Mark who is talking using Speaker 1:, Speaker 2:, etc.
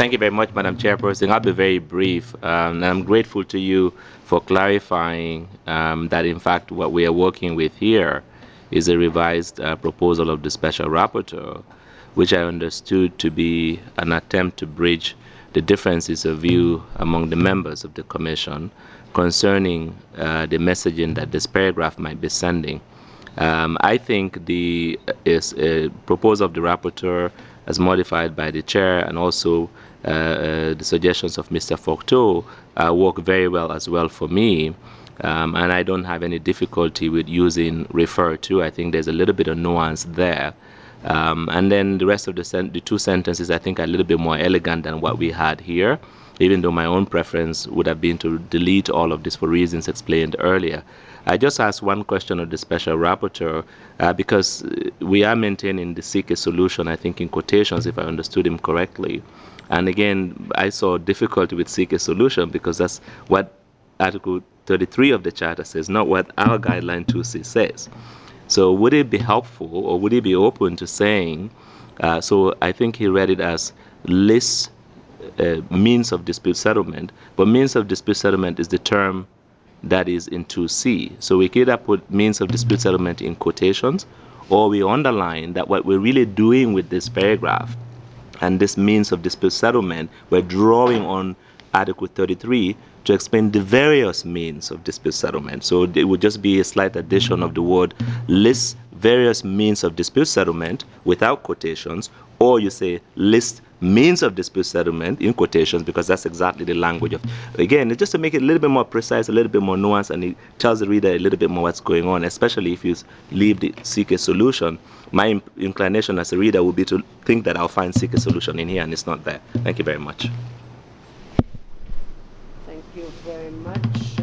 Speaker 1: Thank you very much, Madam Chairperson. I'll be very brief. And I'm grateful to you for clarifying that, in fact, what we are working with here is a revised proposal of the Special Rapporteur, which I understood to be an attempt to bridge the differences of view among the members of the Commission concerning the messaging that this paragraph might be sending. I think the proposal of the rapporteur, as modified by the chair, and also the suggestions of Mr. Focteau, work very well as well for me. And I don't have any difficulty with using refer to. I think there's a little bit of nuance there. And then the rest of the two sentences, I think, are a little bit more elegant than what we had here, even though my own preference would have been to delete all of this for reasons explained earlier. I just asked one question of the special rapporteur because we are maintaining the seek a solution, I think, in quotations, if I understood him correctly. And again, I saw difficulty with seek a solution because that's what Article 33 of the Charter says, not what our guideline 2C says. So would it be helpful, or would it be open to saying, so I think he read it as list means of dispute settlement, but means of dispute settlement is the term that is in 2C. So we could either put means of dispute settlement in quotations, or we underline that what we're really doing with this paragraph and this means of dispute settlement, we're drawing on Article 33 to explain the various means of dispute settlement. So it would just be a slight addition of the word list various means of dispute settlement without quotations, or you say list means of dispute settlement in quotations, because that's exactly the language of, again, it's just to make it a little bit more precise, a little bit more nuanced, and it tells the reader a little bit more what's going on, especially if you leave the seek a solution. My inclination as a reader would be to think that I'll find seek a solution in here, and it's not there. Thank you very much.
Speaker 2: Thank you very much.